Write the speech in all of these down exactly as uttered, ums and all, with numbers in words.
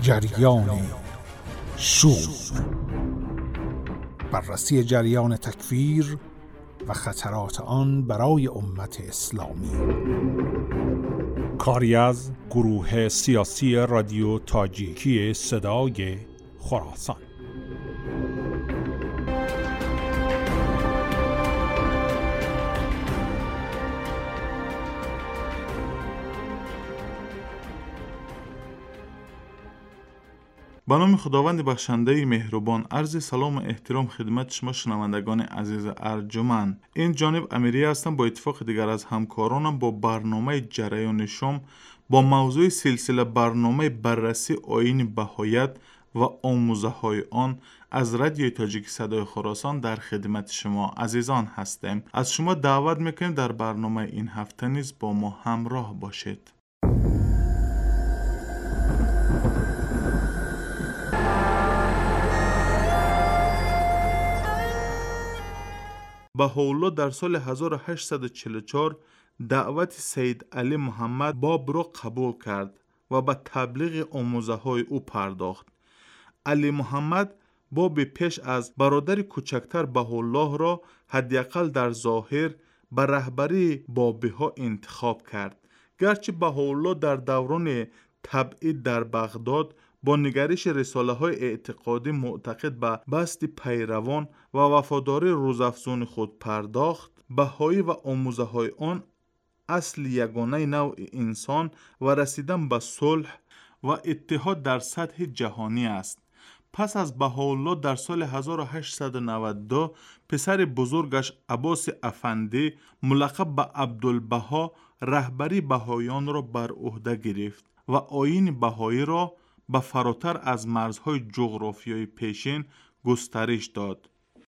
جریان شور، بررسی جریان تکفیر و خطرات آن برای امت اسلامی. کاری از گروه سیاسی رادیو تاجیکی صدای خراسان. به نام خداوند بخشنده مهربان، عرض سلام و احترام خدمت شما شنوندگان عزیز ارجمند. این جانب امیری هستم. با اتفاق دیگر از همکارانم با برنامه جریان شام با موضوع سلسله برنامه بررسی آیین بهایت و آموزه های آن از رادیو تاجیک صدای خراسان در خدمت شما عزیزان هستیم. از شما دعوت میکنیم در برنامه این هفته نیز با ما همراه باشید. بهاءالله در سال هزار و هشتصد و چهل و چهار دعوت سید علی محمد باب را قبول کرد و به تبلیغ آموزه های او پرداخت. علی محمد باب پیش از برادر کوچکتر بهاءالله را حداقل در ظاهر به رهبری بابی ها انتخاب کرد. گرچه بهاءالله در دوران تبعید در بغداد با نگارش رساله های اعتقادی معتقد به بسط پیروان و وفاداری روزافزون خود پرداخت، بهایی و آموزه های آن اصل یگانه نوع انسان و رسیدن به صلح و اتحاد در سطح جهانی است. پس از بهاءالله در سال هزار و هشتصد و نود و دو پسر بزرگش عباس افندی ملقب به عبدالبها رهبری بهاییان را بر عهده گرفت و آیین بهایی را به فراتر از مرزهای جغرافیایی پیشین گسترش داد.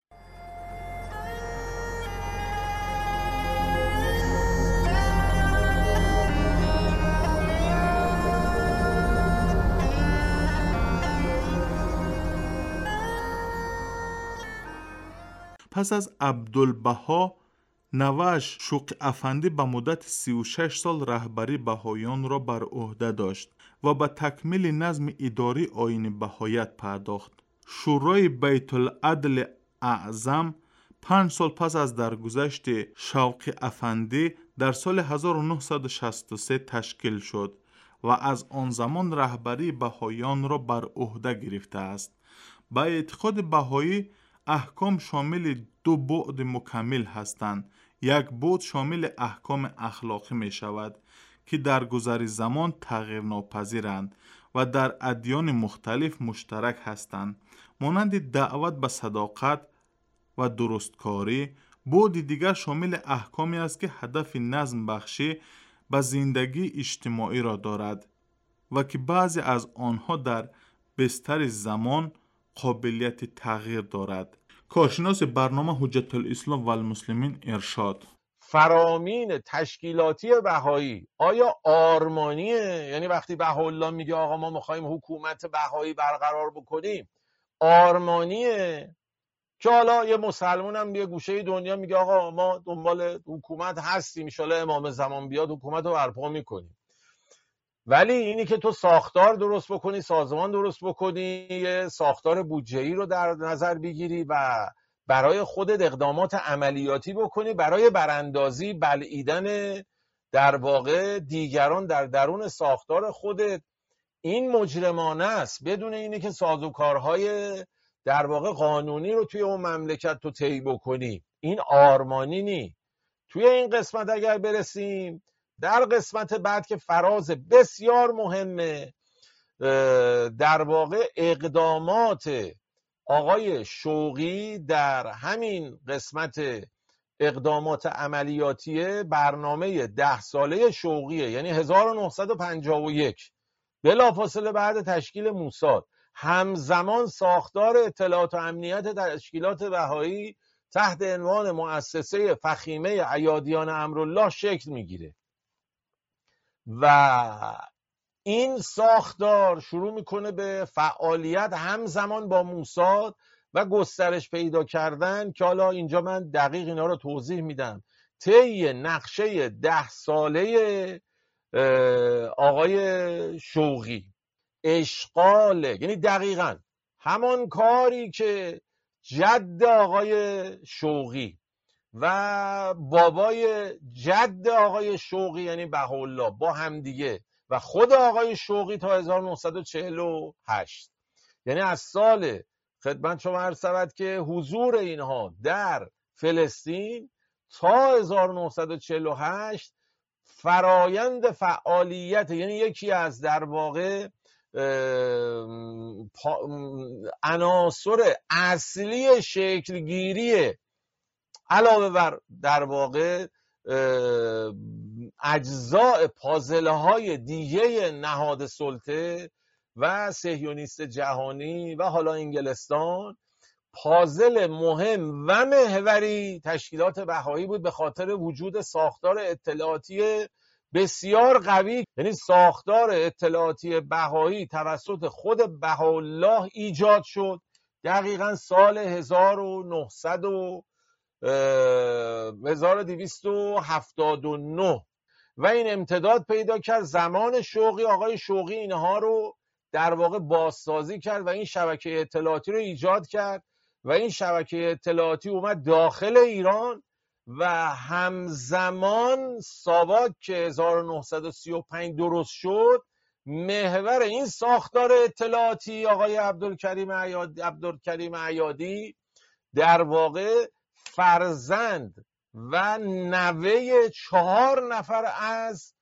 پس از عبدالبها نوه‌اش شوقی افندی به مدت سی و شش سال رهبری بهاییان را بر عهده داشت و به تکمیل نظم اداری آیین بهایت پرداخت. شورای بیت العدل اعظم پنج سال پس از درگذشت شوقی افندی در سال هزار و نهصد و شصت و سه تشکیل شد و از آن زمان رهبری بهاییان را بر عهده گرفته است. به اعتقاد بهایی احکام شامل دو بعد مکمل هستند. یک بعد شامل احکام اخلاقی می شود که در گذر زمان تغییر ناپذیرند و در ادیان مختلف مشترک هستند، مانند دعوت به صداقت و درستکاری. بعد دیگر شامل احکامی است که هدف نظم بخشی به زندگی اجتماعی را دارد و که بعضی از آنها در بستر زمان قابلیت تغییر دارد. کارشناس برنامه حجت الاسلام و المسلمین ارشاد: فرامین تشکیلاتی بهایی آیا آرمانیه؟ یعنی وقتی بهاءالله میگه آقا ما میخوایم حکومت بهایی برقرار بکنیم، آرمانیه؟ که حالا یه مسلمان هم یه گوشه دنیا میگه آقا ما دنبال حکومت هستیم، ان شاءالله امام زمان بیاد حکومت رو برپا میکنیم. ولی اینی که تو ساختار درست بکنی، سازمان درست بکنی، یه ساختار بودجه‌ای رو در نظر بگیری و برای خودت اقدامات عملیاتی بکنی برای براندازی، بلعیدن در واقع دیگران در درون ساختار خودت، این مجرمانه است. بدون اینی که سازوکارهای در واقع قانونی رو توی اون مملکت تو طی بکنی، این آرمانی نی. توی این قسمت اگر برسیم، در قسمت بعد که فراز بسیار مهمه، در واقع اقدامات آقای شوقی در همین قسمت اقدامات عملیاتی برنامه ده ساله شوقیه، یعنی هزار و نهصد و پنجاه و یک بلافاصله بعد تشکیل موساد، همزمان ساختار اطلاعات و امنیت تشکیلات بهایی تحت عنوان مؤسسه فخیمه ایادیان امرالله شکل میگیره و این ساختار شروع میکنه به فعالیت همزمان با موساد و گسترش پیدا کردن، که حالا اینجا من دقیق اینا رو توضیح میدم. طی نقشه ده ساله آقای شوقی اشغال، یعنی دقیقاً همان کاری که جد آقای شوقی و بابای جد آقای شوقی یعنی بهاءالله با همدیگه و خود آقای شوقی تا هزار و نهصد و چهل و هشت، یعنی از سال خدمت شما عرض شود که حضور اینها در فلسطین تا هزار و نهصد و چهل و هشت فرایند فعالیت، یعنی یکی از در واقع عناصر اصلی شکلگیری علاوه بر در واقع اجزاء پازل های دیگه نهاد سلطه و صهیونیست جهانی و حالا انگلستان، پازل مهم و محوری تشکیلات بهایی بود، به خاطر وجود ساختار اطلاعاتی بسیار قوی. یعنی ساختار اطلاعاتی بهایی توسط خود بهاءالله ایجاد شد دقیقاً سال هزار و نهصد و هزار و دویست و هفتاد و نه و این امتداد پیدا کرد. زمان شوقی آقای شوقی اینها رو در واقع بازسازی کرد و این شبکه اطلاعاتی رو ایجاد کرد و این شبکه اطلاعاتی اومد داخل ایران و همزمان ساواک که هزار و نهصد و سی و پنج درست شد، محور این ساختار اطلاعاتی آقای عبدالکریم عیادی, عبدالکریم عیادی در واقع فرزند و نوه چهار نفر از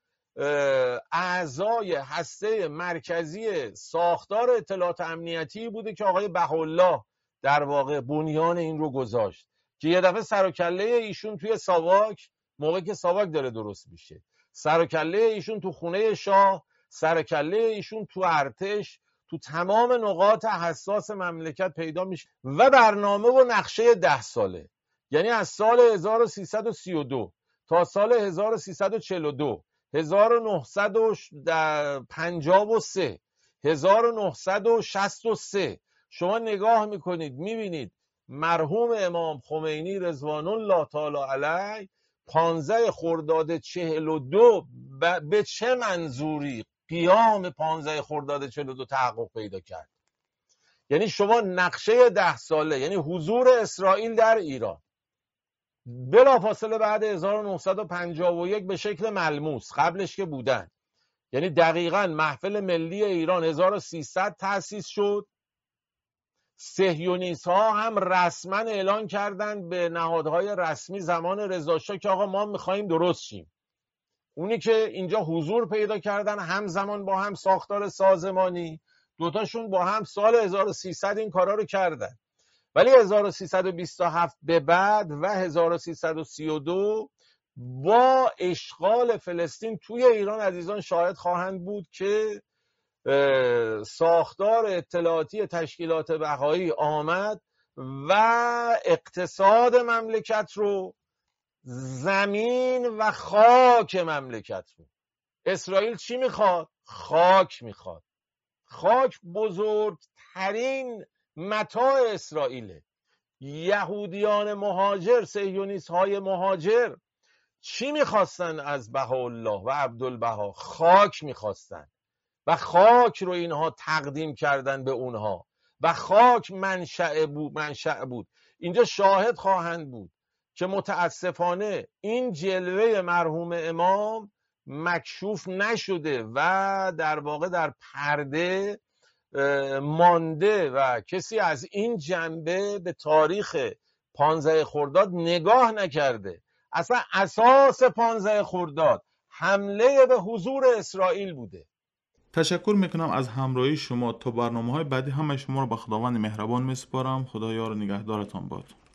اعضای هسته مرکزی ساختار اطلاعات امنیتی بوده که آقای بهاءالله در واقع بنیان این رو گذاشت که یه دفعه سر و کله ایشون توی ساواک، موقعی که ساواک داره درست میشه، سر و کله ایشون تو خونه شاه، سر و کله ایشون تو ارتش، تو تمام نقاط حساس مملکت پیدا میشه و برنامه و نقشه ده ساله، یعنی از سال هزار و سیصد و سی و دو تا سال هزار و سیصد و چهل و دو، هزار و نهصد و پنجاه و سه، هزار و نهصد و شصت و سه شما نگاه میکنید میبینید مرحوم امام خمینی رضوان الله تعالی علیه پانزده خرداد چهل و دو به چه منظوری قیام پانزده خرداد چهل و دو تحقق پیدا کرد. یعنی شما نقشه ده ساله، یعنی حضور اسرائیل در ایران بلافاصله بعد هزار و نهصد و پنجاه و یک به شکل ملموس، قبلش که بودن، یعنی دقیقاً محفل ملی ایران هزار و سیصد تأسیس شد. صهیونیست ها هم رسما اعلان کردند به نهادهای رسمی زمان رضا شاه که آقا ما میخواییم درست شیم. اونی که اینجا حضور پیدا کردن همزمان با هم ساختار سازمانی، دوتاشون با هم سال هزار و سیصد این کارا رو کردن. ولی هزار و سیصد و بیست و هفت به بعد و هزار و سیصد و سی و دو با اشغال فلسطین توی ایران عزیزان شاهد خواهند بود که ساختار اطلاعاتی تشکیلات بهایی آمد و اقتصاد مملکت رو، زمین و خاک مملکت رو. اسرائیل چی میخواد؟ خاک میخواد. خاک بزرگترین متاع اسرائیله. یهودیان مهاجر، صهیونیست های مهاجر چی میخواستن از بهاءالله و عبدالبها؟ خاک میخواستن و خاک رو اینها تقدیم کردن به اونها و خاک منشأ بود, منشأ بود. اینجا شاهد خواهند بود که متاسفانه این جلوه مرحوم امام مکشوف نشده و در واقع در پرده مانده و کسی از این جنبه به تاریخ پانزده خرداد نگاه نکرده. اصلا اساس پانزده خرداد حمله به حضور اسرائیل بوده. تشکر میکنم از همراهی شما. تا برنامه های بعدی همه شما رو به خداوند مهربان میسپارم. خدا یار و نگهدارتان باد.